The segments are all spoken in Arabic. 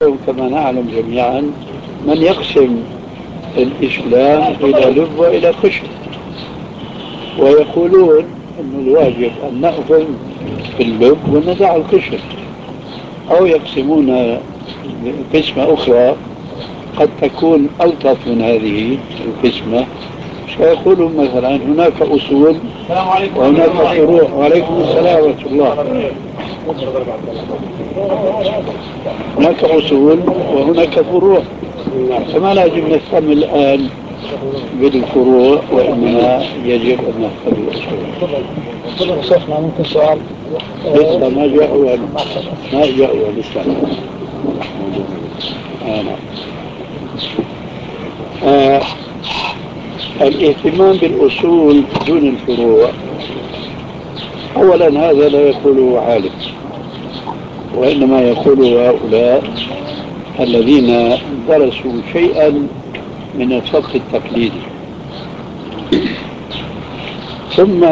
كما نعلم جميعا من يقسم الإسلام إلى لب وإلى خشب، ويقولون أن الواجب أن نأخذ باللب وندع الخشب، أو يقسمون قسمة أخرى قد تكون ألطف من هذه القسمة، فيقولون مثلا هناك أصول وهناك فروع. وعليكم السلام ورحمة الله. هناك أصول وهناك فروع، فما لازم نهتم الآن بالفروع، وإنما يجب أن نهتم بالأصول. تفضل شيخنا، ممكن سؤال؟ لسه ما جاءوا لسه. نعم. الاهتمام بالأصول دون الفروع، أولا هذا لا يقوله عالم، وإنما يقوله هؤلاء الذين درسوا شيئا من الفقه التقليدي. ثم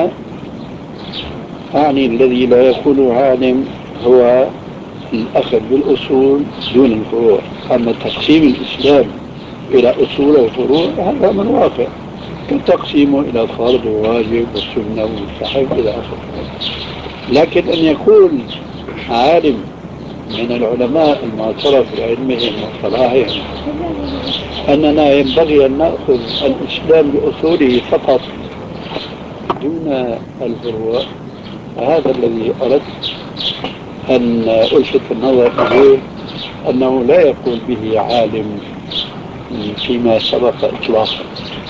يعني الذي لا يقوله عالم هو الأخذ بالأصول دون الفروع. أما تقسيم الإسلام إلى أصول وفروع هذا من واقع، كتقسيمه إلى فرض وواجب والسنة والمستحب إلى آخره. لكن أن يكون عالم من العلماء المعترف بعلمهم وصلاحهم أننا ينبغي أن نأخذ الإسلام بأصوله فقط دون الفروع، هذا الذي أردت أن ألفت النظر إليه، أنه لا يقول به عالم فيما سبق إطلاقا.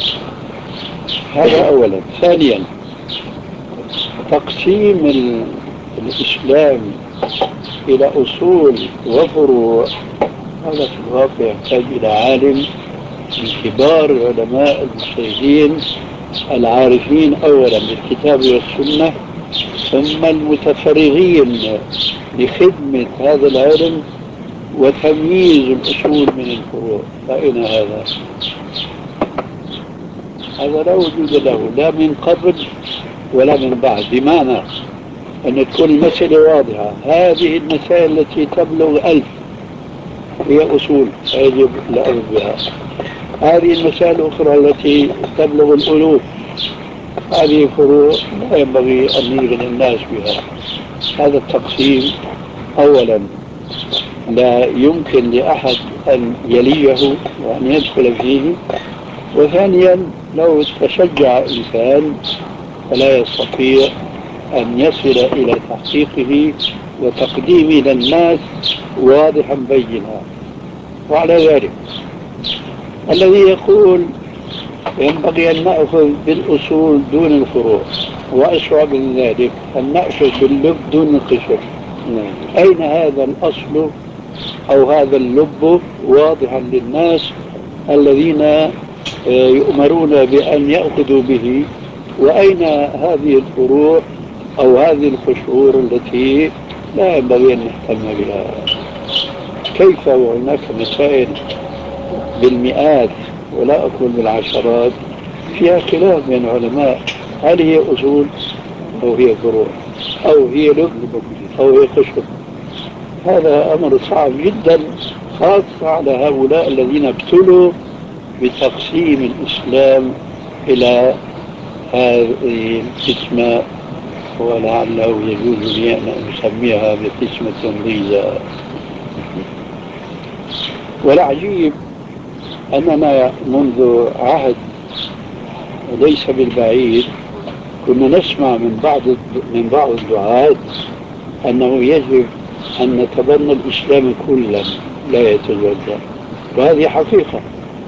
هذا أولا. ثانيا، تقسيم الإسلام إلى أصول وفروع هذا في الواقع يحتاج إلى عالم من كبار علماء المجتهدين العارفين أولا بالكتاب والسنة، ثم المتفرغين لخدمة هذا العلم وتمييز الأصول من الفروع. فأين هذا؟ هذا لا وجود له لا من قبل ولا من بعد، بمعنى أن تكون المسألة واضحة. هذه المسائل التي تبلغ 1000 هي أصول يجب الأخذ بها، هذه المسائل الأخرى التي تبلغ الألوف هذه فروع لا ينبغي أن نشغل الناس بها. هذا التقسيم أولا لا يمكن لأحد أن يليه وأن يدخل فيه. وثانيا لو تشجع إنسان فلا يستطيع أن يصل إلى تحقيقه وتقديمه للناس واضحا بينا. وعلى ذلك الذي يقول ينبغي أن نأخذ بالأصول دون الفروع، وأشرع من ذلك أن نأخذ باللب دون القشر، أين هذا الأصل أو هذا اللب واضحا للناس الذين يؤمرون بأن يأخذوا به؟ وأين هذه الفروع أو هذه القشور التي لا ينبغي أن نهتم بها؟ كيف وهناك مسائل بالمئات ولا أقول بالعشرات فيها خلاف بين العلماء، هل هي أصول أو هي فروع أو هي لب أو هي قشر؟ هذا أمر صعب جدا، خاصة على هؤلاء الذين ابتلوا بتقسيم الإسلام إلى هذه القسمة، ولعله يجوز لي أن أسميها بقسمة ضيزى. والعجيب أننا منذ عهد ليس بالبعيد كنا نسمع من بعض الدعاة أنه يجب أن نتبنى الإسلام كلا لا يتجزأ، وهذه حقيقة.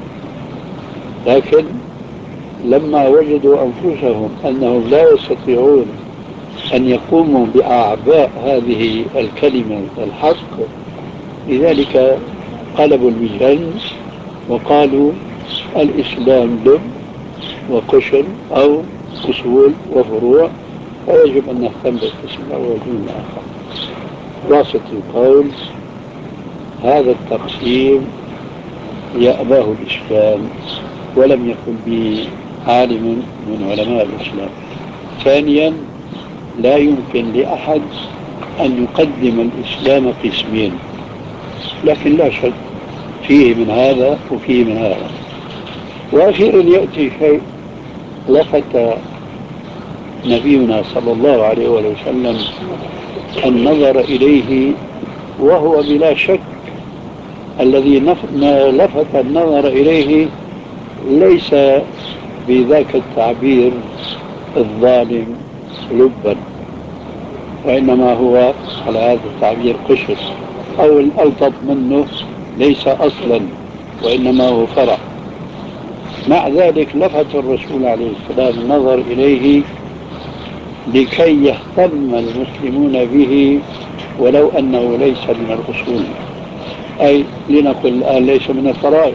لكن لما وجدوا أنفسهم أنهم لا يستطيعون أن يقوموا بأعباء هذه الكلمة الحق، لذلك قلبوا الميزان وقالوا الإسلام لب وقشر أو أصول وفروع، فيجب أن نهتم بالقسم الأول دون الآخر. خلاصة القول هذا التقسيم يأباه الإسلام ولم يقل به عالم من علماء الإسلام. ثانيا لا يمكن لأحد أن يقدم الإسلام قسمين، لكن لا شك فيه من هذا وفيه من هذا. وأخيرا يأتي شيء لفت نبينا صلى الله عليه وسلم النظر إليه، وهو بلا شك الذي لفت النظر إليه ليس بذاك التعبير الظالم لبا، وإنما هو على هذا التعبير قشر، أو الألطف منه ليس أصلا وإنما هو فرع. مع ذلك لفت الرسول عليه السلام النظر إليه لكي يهتم المسلمون به ولو أنه ليس من الأصول، أي لنقل الآن ليس من الفرائض.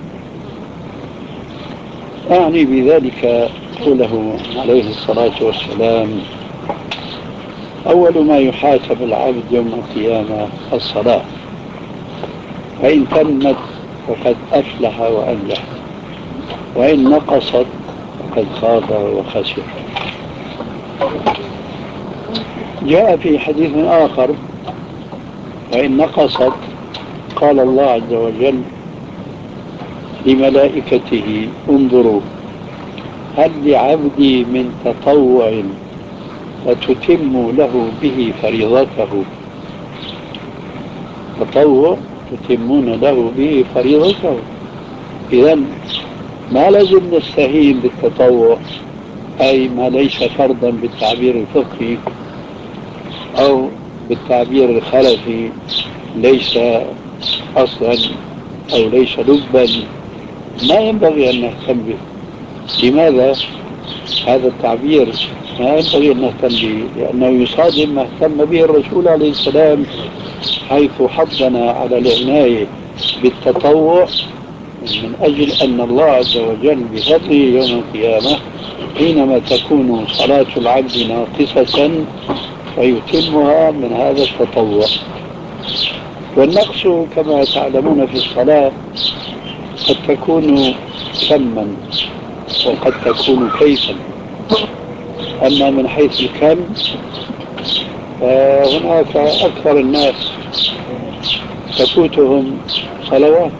أعني بذلك قوله عليه الصلاة والسلام: أول ما يحاسب العبد يوم القيامة الصلاة، فإن تمت فقد أفلح وأنجح، وإن نقصت فقد خاب وخسر. جاء في حديث آخر: وإن نقصت قال الله عز وجل لملائكته: انظروا هل لعبدي من تطوع فتتم له به فريضته. تطوع تتمون له به فريضته. إذن ما لازم نستهين بالتطوع، أي ما ليس فرضا بالتعبير الفقهي أو بالتعبير الخلفي، ليس أصلا أو ليس لبا، ما ينبغي أن نهتم به. لماذا هذا التعبير ما ينبغي أن نهتم به؟ لأنه يصادم ما اهتم به الرسول عليه السلام، حيث حضنا على العناية بالتطوع من أجل أن الله عز وجل بفضله يوم القيامة حينما تكون صلاة العبد ناقصة فيتمها من هذا التطوع. والنقص كما تعلمون في الصلاة قد تكون كما وقد تكون كيفا. أما من حيث الكم فهناك أكثر الناس تفوتهم صلوات،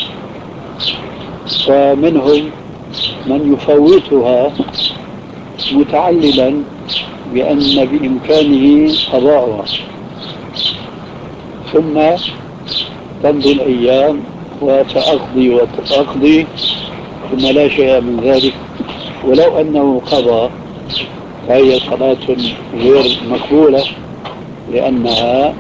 فمنهم من يفوتها متعللا بأن بإمكانه قضاءها، ثم تمضي الأيام وسأقضي وتقضي ثم لا شيء من ذلك، ولو أنه قضى فهي صلاة غير مقبولة، لأنها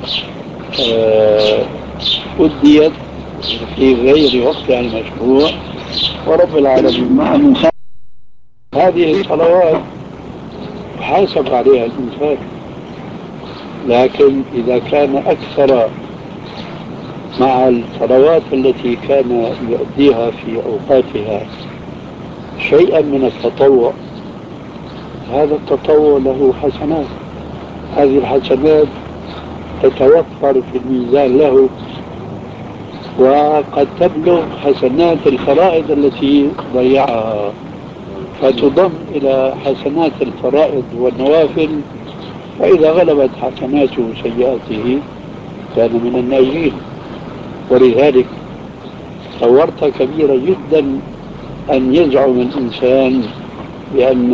أديت في غير وقتها المشروع. ورب العالمين مع من هذه الصلوات يحاسب عليها الإنسان، لكن إذا كان أكثر مع الصلوات التي كان يؤديها في أوقاتها شيئا من التطوع، هذا التطوع له حسنات، هذه الحسنات تتوفر في الميزان له، وقد تبلغ حسنات الفرائض التي ضيعها، فتضم إلى حسنات الفرائض والنوافل، فإذا غلبت حسناته سيئاته كان من الناجين. ولذلك ورطة كبيرة جدا أن يزعم الإنسان بأن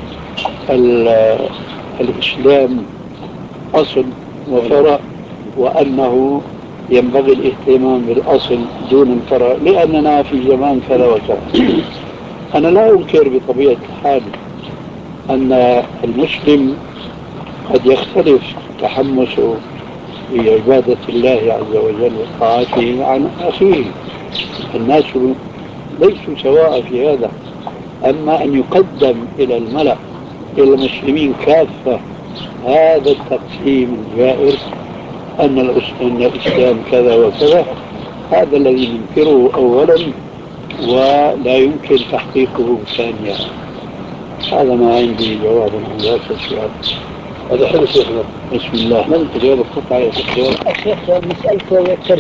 الإسلام أصل وفرع، وأنه ينبغي الاهتمام بالأصل دون الفرع لأننا في زمان كذا وكذا. أنا لا أنكر بطبيعة الحال أن المسلم قد يختلف تحمسه بعبادة الله عز وجل وطاعته عن أخيه، الناس ليسوا سواء في هذا. أما أن يقدم إلى الملأ إلى المسلمين كافة هذا التقسيم الجائر أن الإسلام كذا وكذا، هذا الذي ننكره أولا ولا يمكن تحقيقه ثانيا. هذا ما عندي جواب عن ذاك السؤال. هذا حلو شيخنا، بسم الله. ما الجواب القطعي يا شيخ؟ الشيخ مسألته